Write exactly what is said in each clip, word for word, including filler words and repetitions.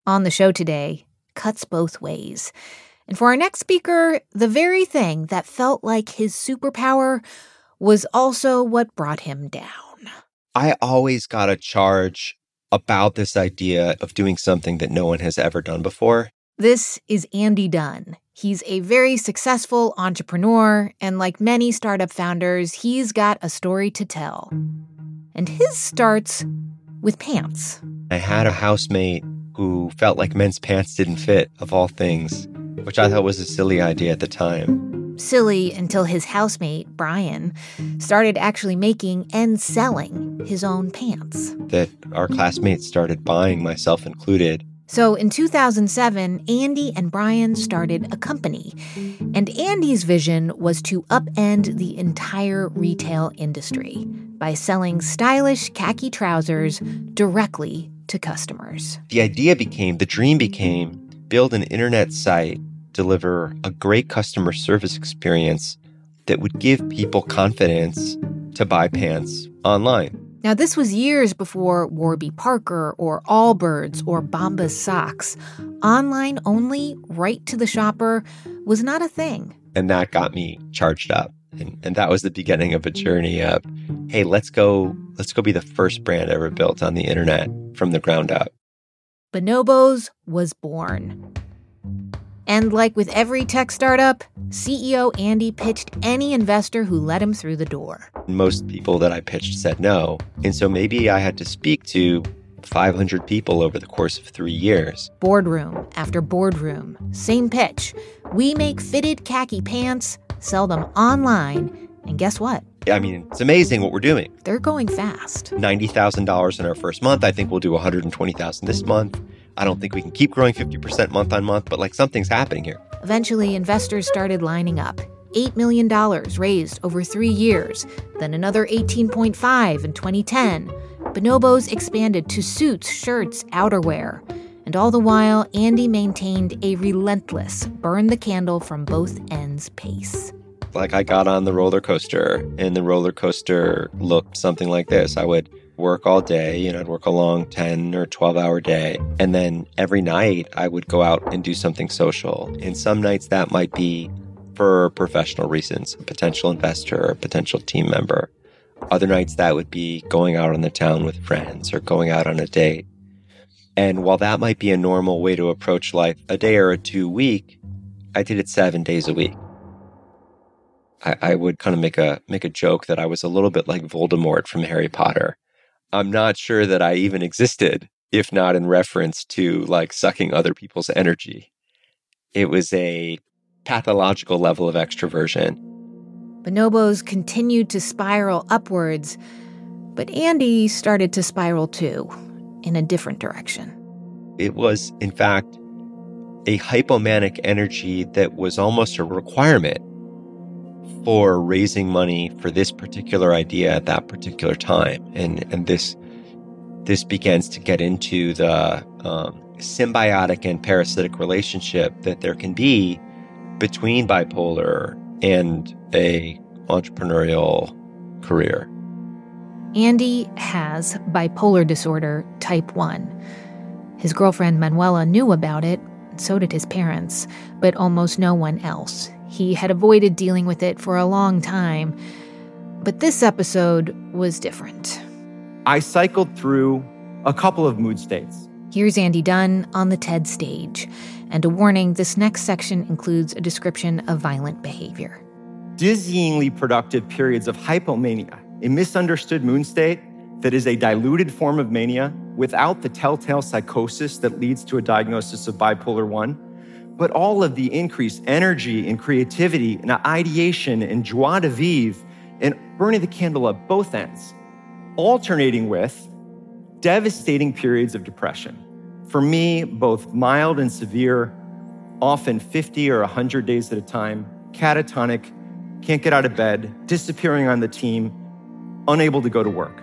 On the show today, cuts both ways. And for our next speaker, the very thing that felt like his superpower was also what brought him down. I always got a charge about this idea of doing something that no one has ever done before. This is Andy Dunn. He's a very successful entrepreneur, and like many startup founders, he's got a story to tell. And his starts with pants. I had a housemate who felt like men's pants didn't fit, of all things, which I thought was a silly idea at the time. Silly until his housemate, Brian, started actually making and selling his own pants. That our classmates started buying, myself included. So in two thousand seven, Andy and Brian started a company. And Andy's vision was to upend the entire retail industry by selling stylish khaki trousers directly to customers. The idea became, the dream became, build an internet site, deliver a great customer service experience that would give people confidence to buy pants online. Now, this was years before Warby Parker or Allbirds or Bombas socks. Online only, right to the shopper, was not a thing. And that got me charged up. And, and that was the beginning of a journey of, hey, let's go, let's go be the first brand ever built on the internet from the ground up. Bonobos was born. And like with every tech startup, C E O Andy pitched any investor who let him through the door. Most people that I pitched said no. And so maybe I had to speak to five hundred people over the course of three years. Boardroom after boardroom, same pitch. We make fitted khaki pants, sell them online, and guess what? I mean, it's amazing what we're doing. They're going fast. ninety thousand dollars in our first month. I think we'll do one hundred twenty thousand dollars this month. I don't think we can keep growing fifty percent month on month, but like something's happening here. Eventually, investors started lining up. eight million dollars raised over three years, then another eighteen point five in twenty ten. Bonobos expanded to suits, shirts, outerwear. And all the while, Andy maintained a relentless burn the candle from both ends pace. Like I got on the roller coaster, and the roller coaster looked something like this. I would work all day, you know, I'd work a long ten or twelve hour day. And then every night I would go out and do something social. And some nights that might be for professional reasons, a potential investor or a potential team member. Other nights that would be going out on the town with friends or going out on a date. And while that might be a normal way to approach life a day or a two a week, I did it seven days a week. I, I would kind of make a make a joke that I was a little bit like Voldemort from Harry Potter. I'm not sure that I even existed, if not in reference to like sucking other people's energy. It was a pathological level of extroversion. Bonobos continued to spiral upwards, but Andy started to spiral too, in a different direction. It was, in fact, a hypomanic energy that was almost a requirement for raising money for this particular idea at that particular time. And and this this begins to get into the um, symbiotic and parasitic relationship that there can be between bipolar and a entrepreneurial career. Andy has bipolar disorder type one. His girlfriend Manuela knew about it, so did his parents, but almost no one else. He had avoided dealing with it for a long time, but this episode was different. I cycled through a couple of mood states. Here's Andy Dunn on the TED stage. And a warning, this next section includes a description of violent behavior. Dizzyingly productive periods of hypomania, a misunderstood mood state that is a diluted form of mania without the telltale psychosis that leads to a diagnosis of bipolar one. But all of the increased energy and creativity and ideation and joie de vivre and burning the candle at both ends, alternating with devastating periods of depression. For me, both mild and severe, often fifty or one hundred days at a time, catatonic, can't get out of bed, disappearing on the team, unable to go to work,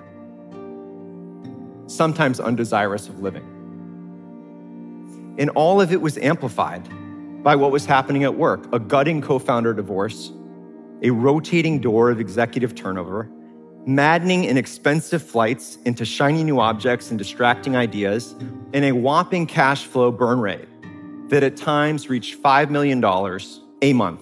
sometimes undesirous of living. And all of it was amplified by what was happening at work, a gutting co-founder divorce, a rotating door of executive turnover, maddening and expensive flights into shiny new objects and distracting ideas, and a whopping cash flow burn rate that at times reached five million dollars a month.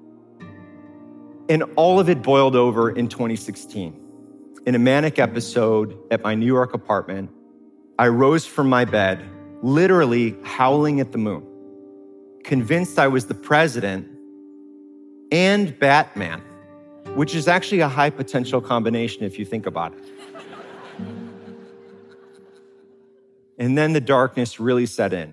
And all of it boiled over in twenty sixteen. In a manic episode at my New York apartment, I rose from my bed, literally howling at the moon, convinced I was the president and Batman, which is actually a high potential combination if you think about it. And then the darkness really set in.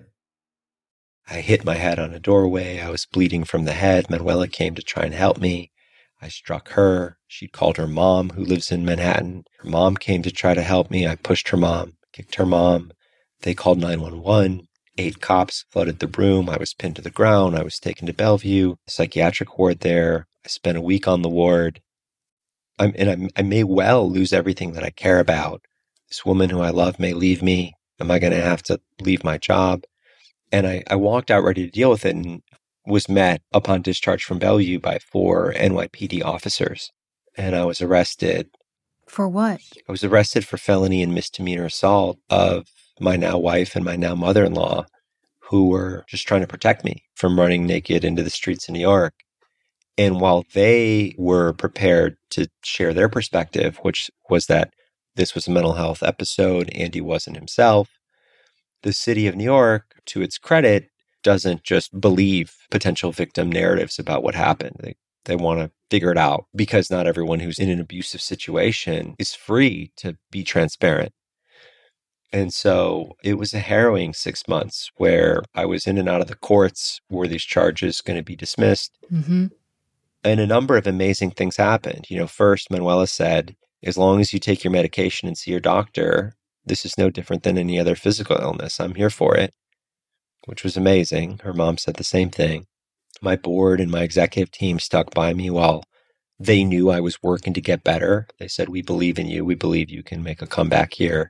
I hit my head on a doorway. I was bleeding from the head. Manuela came to try and help me. I struck her. She called her mom, who lives in Manhattan. Her mom came to try to help me. I pushed her mom, kicked her mom. They called nine one one. Eight cops flooded the room. I was pinned to the ground. I was taken to Bellevue, psychiatric ward there. I spent a week on the ward. I'm, and I'm, I may well lose everything that I care about. This woman who I love may leave me. Am I going to have to leave my job? And I, I walked out ready to deal with it and was met upon discharge from Bellevue by four N Y P D officers. And I was arrested. For what? I was arrested for felony and misdemeanor assault of my now wife and my now mother-in-law, who were just trying to protect me from running naked into the streets of New York. And while they were prepared to share their perspective, which was that this was a mental health episode, Andy wasn't himself, the city of New York, to its credit, doesn't just believe potential victim narratives about what happened. They, they want to figure it out because not everyone who's in an abusive situation is free to be transparent. And so it was a harrowing six months where I was in and out of the courts. Were these charges going to be dismissed? Mm-hmm. And a number of amazing things happened. You know, first, Manuela said, as long as you take your medication and see your doctor, this is no different than any other physical illness. I'm here for it, which was amazing. Her mom said the same thing. My board and my executive team stuck by me while they knew I was working to get better. They said, we believe in you. We believe you can make a comeback here.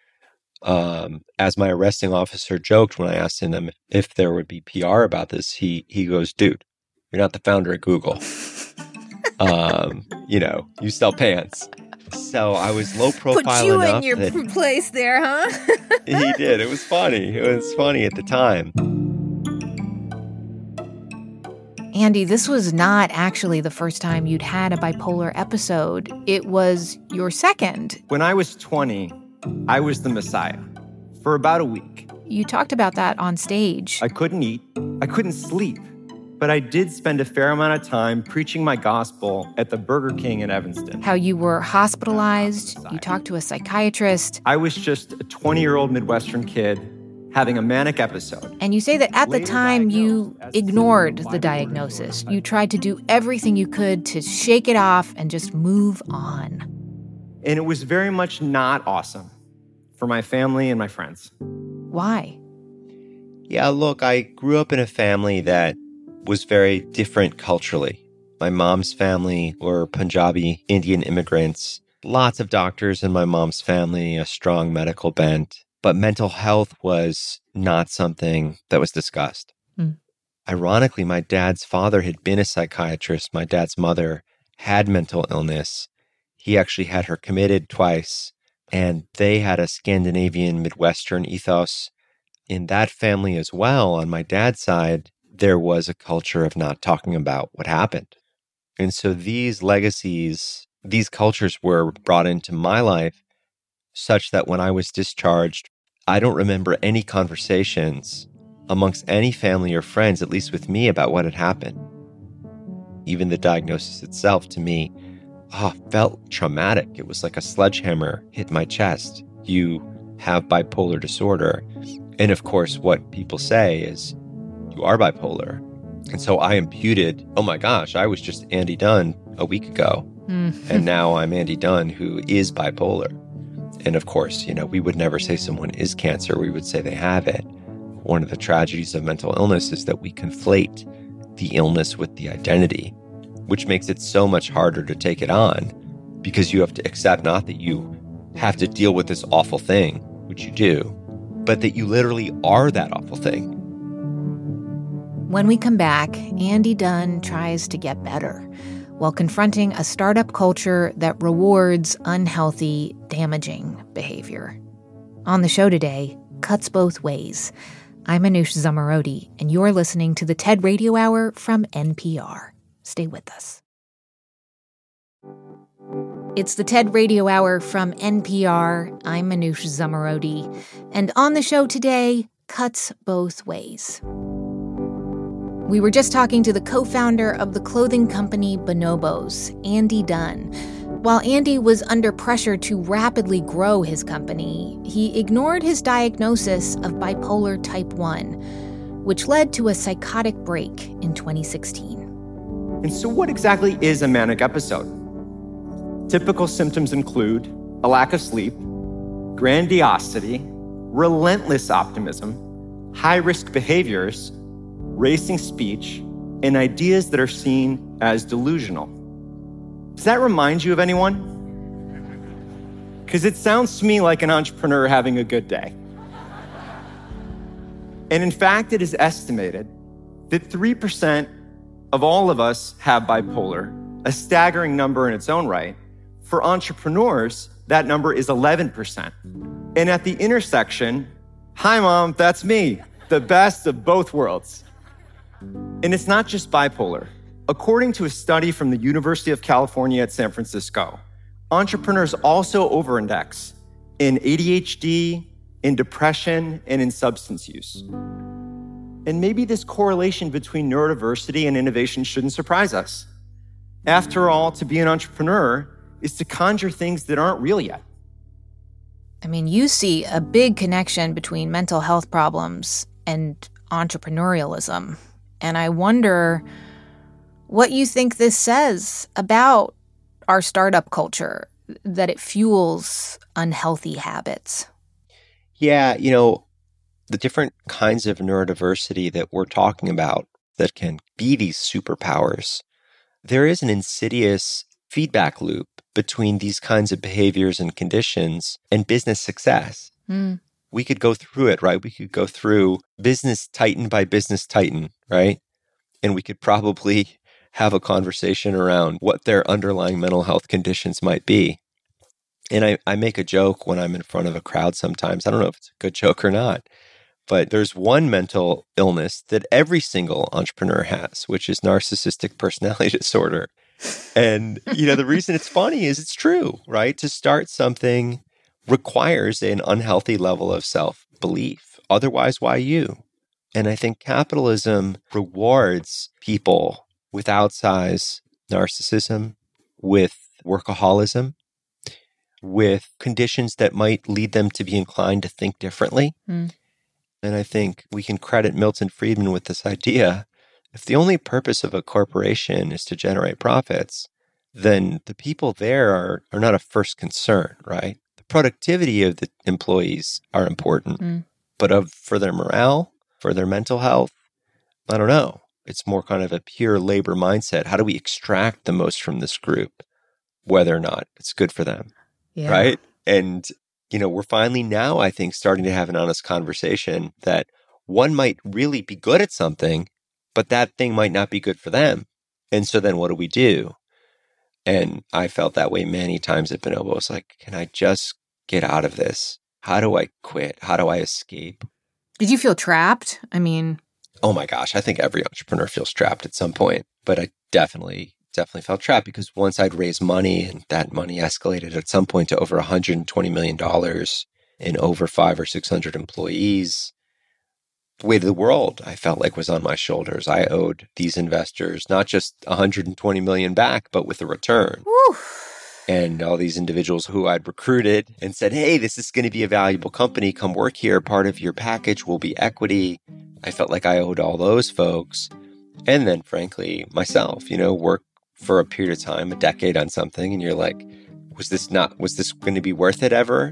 Um, as my arresting officer joked when I asked him if, if there would be P R about this, he he goes, dude, you're not the founder of Google. um, you know, you sell pants. So I was low profile Put you enough in your that place there, huh? he did. It was funny. It was funny at the time. Andy, this was not actually the first time you'd had a bipolar episode. It was your second. When I was twenty, I was the Messiah for about a week. You talked about that on stage. I couldn't eat. I couldn't sleep. But I did spend a fair amount of time preaching my gospel at the Burger King in Evanston. How you were hospitalized. You talked to a psychiatrist. I was just a twenty-year-old Midwestern kid having a manic episode. And you say that at the time you ignored the diagnosis. You tried to do everything you could to shake it off and just move on. And it was very much not awesome for my family and my friends. Why? Yeah, look, I grew up in a family that was very different culturally. My mom's family were Punjabi Indian immigrants, lots of doctors in my mom's family, a strong medical bent, but mental health was not something that was discussed. Mm. Ironically, my dad's father had been a psychiatrist. My dad's mother had mental illness. He actually had her committed twice, and they had a Scandinavian Midwestern ethos. In that family as well, on my dad's side, there was a culture of not talking about what happened. And so these legacies, these cultures were brought into my life such that when I was discharged, I don't remember any conversations amongst any family or friends, at least with me, about what had happened. Even the diagnosis itself to me oh, felt traumatic. It was like a sledgehammer hit my chest. You have bipolar disorder. And of course, what people say is, you are bipolar. And so I imputed, oh my gosh, I was just Andy Dunn a week ago. Mm. And now I'm Andy Dunn, who is bipolar. And of course, you know, we would never say someone is cancer. We would say they have it. One of the tragedies of mental illness is that we conflate the illness with the identity, which makes it so much harder to take it on because you have to accept not that you have to deal with this awful thing, which you do, but that you literally are that awful thing. When we come back, Andy Dunn tries to get better. while confronting a startup culture that rewards unhealthy, damaging behavior. On the show today, Cuts Both Ways. I'm Manoush Zomorodi, and you're listening to the TED Radio Hour from N P R. Stay with us. It's the TED Radio Hour from N P R. I'm Manoush Zomorodi. And on the show today, Cuts Both Ways. We were just talking to the co-founder of the clothing company Bonobos, Andy Dunn. While Andy was under pressure to rapidly grow his company, he ignored his diagnosis of bipolar type one, which led to a psychotic break in twenty sixteen. And so what exactly is a manic episode? Typical symptoms include a lack of sleep, grandiosity, relentless optimism, high-risk behaviors, racing speech, and ideas that are seen as delusional. Does that remind you of anyone? Because it sounds to me like an entrepreneur having a good day. And in fact, it is estimated that three percent of all of us have bipolar, a staggering number in its own right. For entrepreneurs, that number is eleven percent. And at the intersection, hi, Mom, that's me, the best of both worlds. And it's not just bipolar. According to a study from the University of California at San Francisco, entrepreneurs also over-index in A D H D, in depression, and in substance use. And maybe this correlation between neurodiversity and innovation shouldn't surprise us. After all, to be an entrepreneur is to conjure things that aren't real yet. I mean, you see a big connection between mental health problems and entrepreneurialism. And I wonder what you think this says about our startup culture, that it fuels unhealthy habits. Yeah, you know, the different kinds of neurodiversity that we're talking about that can be these superpowers, there is an insidious feedback loop between these kinds of behaviors and conditions and business success. Mm. We could go through it, right? We could go through business titan by business titan, right? And we could probably have a conversation around what their underlying mental health conditions might be. And I, I make a joke when I'm in front of a crowd sometimes. I don't know if it's a good joke or not, but there's one mental illness that every single entrepreneur has, which is narcissistic personality disorder. And, you know, the reason it's funny is it's true, right? To start something requires an unhealthy level of self-belief. Otherwise, why you? And I think capitalism rewards people with outsized narcissism, with workaholism, with conditions that might lead them to be inclined to think differently. Mm. And I think we can credit Milton Friedman with this idea. If the only purpose of a corporation is to generate profits, then the people there are, are not a first concern, right? The productivity of the employees are important, mm. but of for their morale, for their mental health, I don't know. It's more kind of a pure labor mindset. How do we extract the most from this group, whether or not it's good for them, yeah. right? And, you know, we're finally now, I think, starting to have an honest conversation that one might really be good at something, but that thing might not be good for them. And so then what do we do? And I felt that way many times at Bonobo. It's like, can I just get out of this? How do I quit? How do I escape? Did you feel trapped? I mean... Oh my gosh, I think every entrepreneur feels trapped at some point. But I definitely, definitely felt trapped because once I'd raised money and that money escalated at some point to over one hundred twenty million dollars and over five or six hundred employees, the weight of the world, I felt like, was on my shoulders. I owed these investors not just one hundred twenty million dollars back, but with a return. Woo. And all these individuals who I'd recruited and said, hey, this is going to be a valuable company. Come work here. Part of your package will be equity. I felt like I owed all those folks. And then, frankly, myself, you know, work for a period of time, a decade on something. And you're like, was this not, was this going to be worth it ever?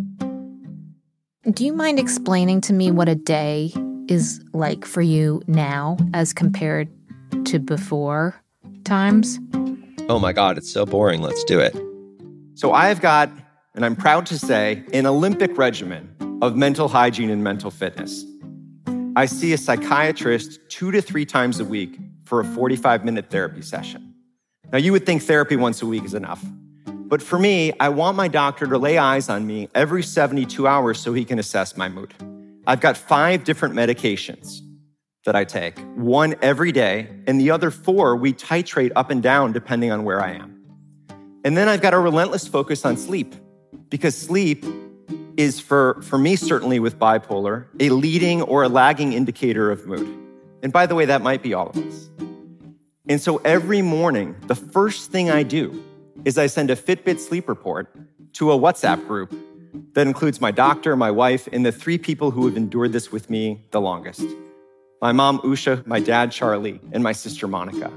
Do you mind explaining to me what a day is like for you now as compared to before times? Oh my God, it's so boring. Let's do it. So I've got, and I'm proud to say, an Olympic regimen of mental hygiene and mental fitness. I see a psychiatrist two to three times a week for a forty-five minute therapy session. Now, you would think therapy once a week is enough. But for me, I want my doctor to lay eyes on me every seventy-two hours so he can assess my mood. I've got five different medications that I take, one every day, and the other four we titrate up and down depending on where I am. And then I've got a relentless focus on sleep, because sleep is, for, for me certainly with bipolar, a leading or a lagging indicator of mood. And by the way, that might be all of us. And so every morning, the first thing I do is I send a Fitbit sleep report to a WhatsApp group that includes my doctor, my wife, and the three people who have endured this with me the longest. My mom, Usha, my dad, Charlie, and my sister, Monica.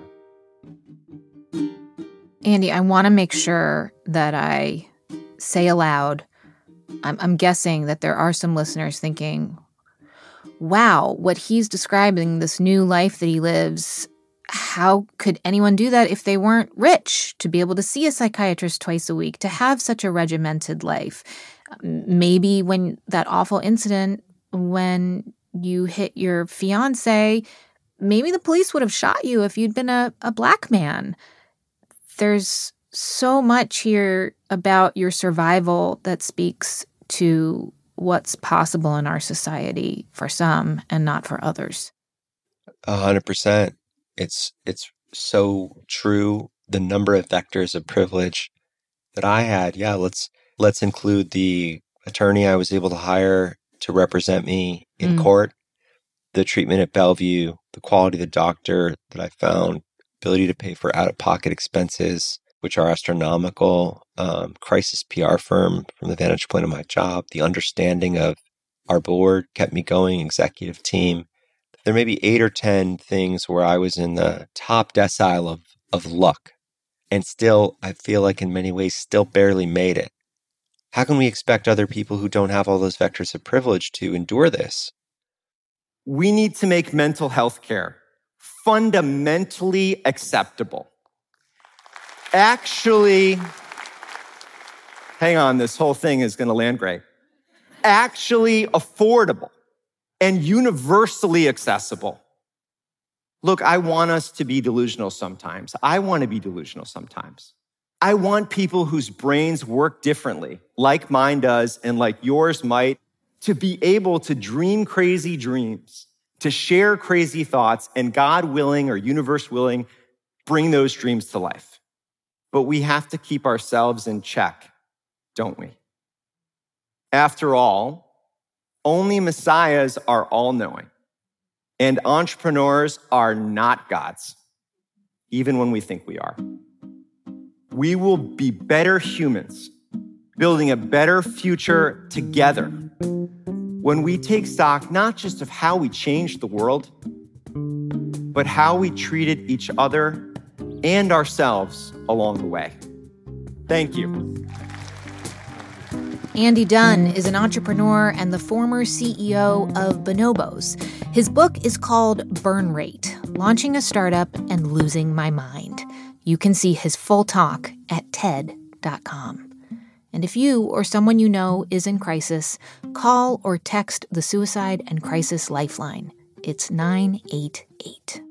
Andy, I want to make sure that I say aloud, I'm, I'm guessing that there are some listeners thinking, wow, what he's describing, this new life that he lives, how could anyone do that if they weren't rich, to be able to see a psychiatrist twice a week, to have such a regimented life? Maybe when that awful incident, when you hit your fiance, maybe the police would have shot you if you'd been a, a black man. There's so much here about your survival that speaks to what's possible in our society for some and not for others. A hundred percent. It's it's so true. The number of vectors of privilege that I had. Yeah, let's let's include the attorney I was able to hire to represent me in mm. court, the treatment at Bellevue, the quality of the doctor that I found, ability to pay for out-of-pocket expenses, which are astronomical, um, crisis P R firm from the vantage point of my job, the understanding of our board kept me going, executive team. There may be eight or ten things where I was in the top decile of, of luck, and still, I feel like in many ways, still barely made it. How can we expect other people who don't have all those vectors of privilege to endure this? We need to make mental health care fundamentally acceptable. Actually, hang on, this whole thing is going to land great. Actually affordable and universally accessible. Look, I want us to be delusional sometimes. I want to be delusional sometimes. I want people whose brains work differently, like mine does and like yours might, to be able to dream crazy dreams, to share crazy thoughts, and God willing or universe willing, bring those dreams to life. But we have to keep ourselves in check, don't we? After all, only messiahs are all-knowing, and entrepreneurs are not gods, even when we think we are. We will be better humans, building a better future together when we take stock not just of how we changed the world, but how we treated each other and ourselves along the way. Thank you. Andy Dunn is an entrepreneur and the former C E O of Bonobos. His book is called Burn Rate, Launching a Startup and Losing My Mind. You can see his full talk at T E D dot com. And if you or someone you know is in crisis, call or text the Suicide and Crisis Lifeline. It's nine eight eight.